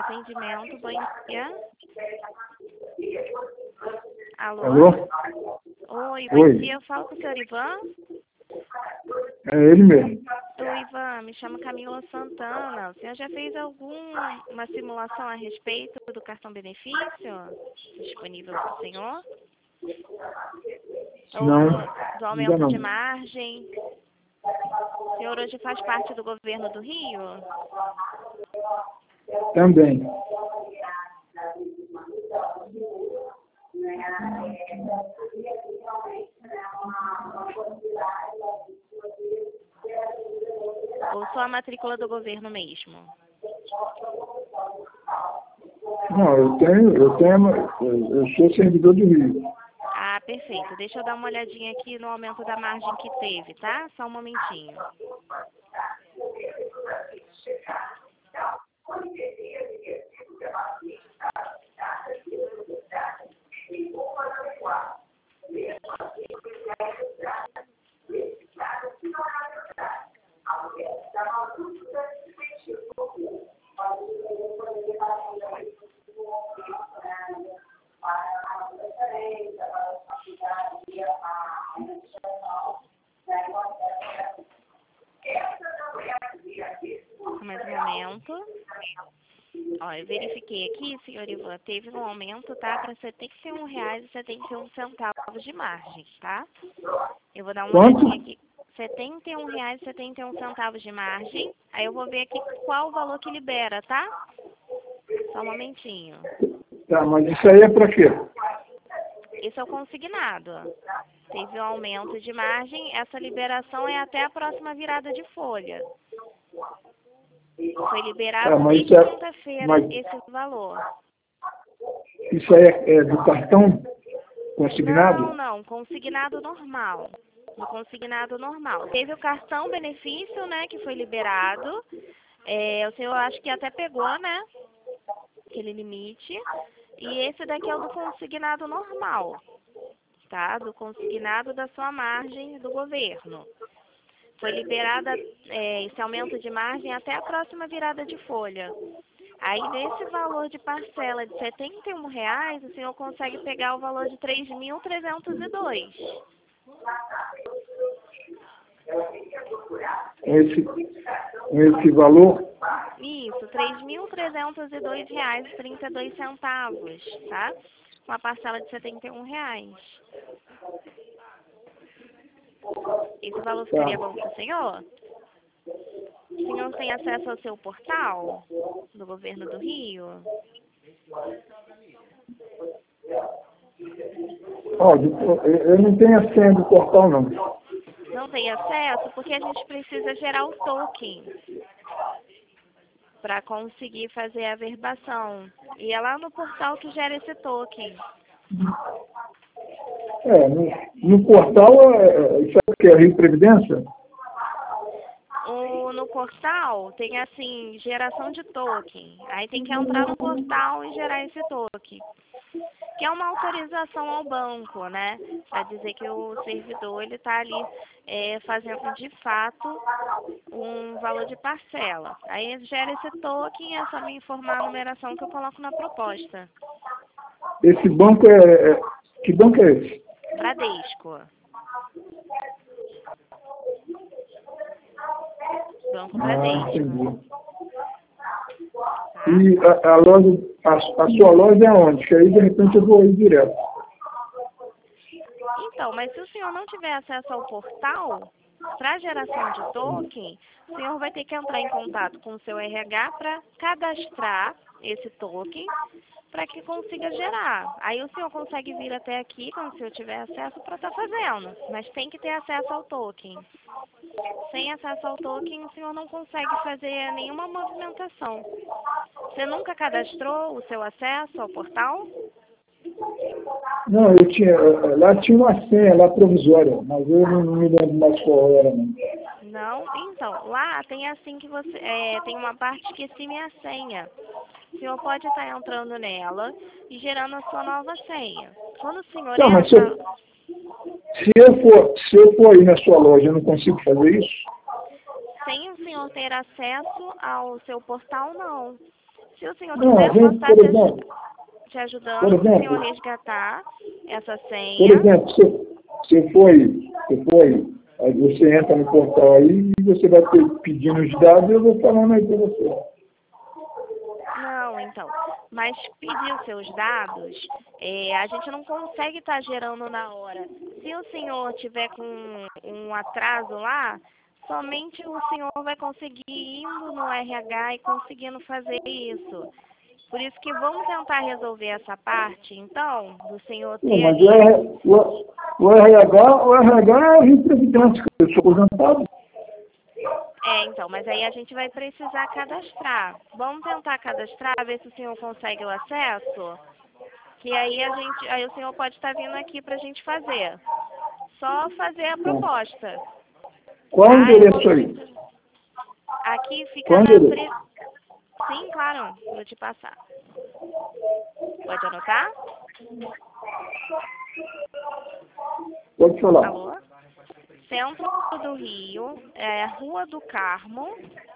atendimento, bom dia. Alô? Alô? Oi, bom Oi. dia, eu falo com o senhor Ivan. É ele mesmo. Oi, Ivan, me chamo Camila Santana. O senhor já fez alguma simulação a respeito do cartão benefício disponível para o senhor? Ou Não, do ainda aumento de não. margem? O senhor hoje faz parte do governo do Rio? Também. Ou só a matrícula do governo mesmo? Não, eu sou servidor do Rio. Ah, perfeito. Deixa eu dar uma olhadinha aqui no aumento da margem que teve, tá? Só um momentinho. Mais um momento. Ó, eu verifiquei aqui, senhor Ivan, teve um aumento, tá? Para R$ 71,71 de margem, tá? Eu vou dar uma Quanto? olhadinha aqui. R$ 71,71 de margem. Aí eu vou ver aqui qual o valor que libera, tá? Só um momentinho. Tá, mas isso aí é pra quê? Isso é o consignado. Teve um aumento de margem. Essa liberação é até a próxima virada de folha. Foi liberado Mas desde quinta-feira mas esse valor. isso aí é do cartão consignado? Não. Consignado normal. No consignado normal. Teve o cartão benefício, né, que foi liberado. O senhor acho que até pegou, né, aquele limite. E esse daqui é o do consignado normal, tá? Do consignado da sua margem do governo. Foi liberada esse aumento de margem até a próxima virada de folha. Aí, nesse valor de parcela de R$ 71,00, o senhor consegue pegar o valor de 3.302. Esse valor? Isso, R$ 3.302,32, tá? Uma parcela de R$ 71,00. Esse valor ficaria bom para o senhor? O senhor tem acesso ao seu portal do governo do Rio? Ó, eu não tenho a senha do portal, não. Não tem acesso porque a gente precisa gerar o token para conseguir fazer a verbação. E é lá no portal que gera esse token. No portal, isso é o que? Rio Previdência? No portal tem assim, geração de token. Aí tem que entrar no portal e gerar esse token. Que é uma autorização ao banco, né? Para dizer que o servidor ele está ali fazendo de fato um valor de parcela. Aí gera esse token e é só me informar a numeração que eu coloco na proposta. Esse banco que banco é esse? Bradesco. Banco Bradesco. Entendi. E a loja, a sua loja é onde? Que aí de repente eu vou ir direto. Então, mas se o senhor não tiver acesso ao portal, para geração de token, o senhor vai ter que entrar em contato com o seu RH para cadastrar esse token para que consiga gerar. Aí o senhor consegue vir até aqui quando o senhor tiver acesso para estar fazendo, mas tem que ter acesso ao token. Sem acesso ao token, o senhor não consegue fazer nenhuma movimentação. Você nunca cadastrou o seu acesso ao portal? Não, lá tinha uma senha lá provisória, mas eu não me lembro mais qual era, não. Não? Então, lá tem assim que você tem uma parte que é minha senha. O senhor pode estar entrando nela e gerando a sua nova senha. Quando o senhor Tá, mas entra... se eu for aí na sua loja, eu não consigo fazer isso? Sem o senhor ter acesso ao seu portal, não. Se o senhor Não, quiser, a gente, posso estar por exemplo, te ajudando, por para o senhor exemplo, resgatar essa por senha. exemplo, você entra no portal aí e você vai pedindo os dados e eu vou falando aí para você. Não, então. Mas pedir os seus dados, a gente não consegue estar gerando na hora. Se o senhor tiver com um atraso lá, somente o senhor vai conseguir indo no RH e conseguindo fazer isso. Por isso que vamos tentar resolver essa parte, então, do senhor Não, ter mas ali. o RH é o Rio Previdente, que eu sou aposentado. Então, mas aí a gente vai precisar cadastrar. Vamos tentar cadastrar, ver se o senhor consegue o acesso, que aí o senhor pode estar vindo aqui para a gente fazer. Só fazer a proposta. Qual o Tá? endereço aí? Aqui fica Qual o na endereço? Sim, claro, vou te passar. Pode anotar? Pode falar. Alô? Centro do Rio, Rua do Carmo,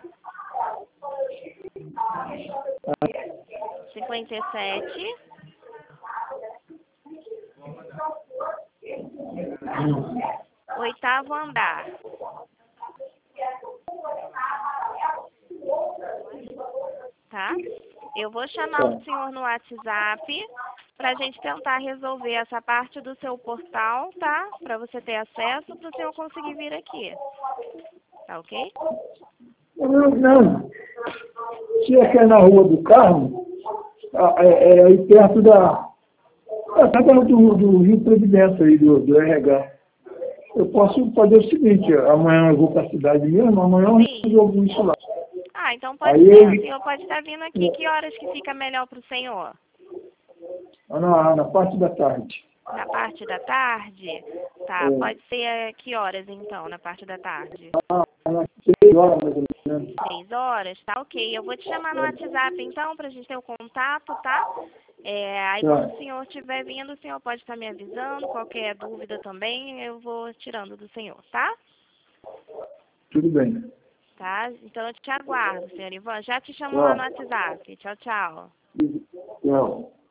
57, oitavo andar. Tá? Eu vou chamar o senhor no WhatsApp para a gente tentar resolver essa parte do seu portal, tá? Para você ter acesso, para o senhor conseguir vir aqui. Tá ok? Não. Se é que é na Rua do Carmo, é aí perto do Rio Previdência, aí, do RH. Eu posso fazer o seguinte, amanhã eu vou para a cidade mesmo, amanhã eu Sim. resolvo isso lá. Ah, então pode Aí ser. O senhor pode estar vindo aqui. Que horas que fica melhor para o senhor? na parte da tarde. Na parte da tarde? Tá, pode ser que horas então, na parte da tarde? Às 6 horas, mais ou menos. 6 horas? Tá ok. Eu vou te chamar no WhatsApp então, pra gente ter o contato, tá? Aí quando o senhor estiver vindo, o senhor pode estar me avisando. Qualquer dúvida também, eu vou tirando do senhor, tá? Tudo bem. Tá? Então eu te aguardo, senhor Ivan. Já te chamo lá no WhatsApp. Tchau, tchau. Tchau.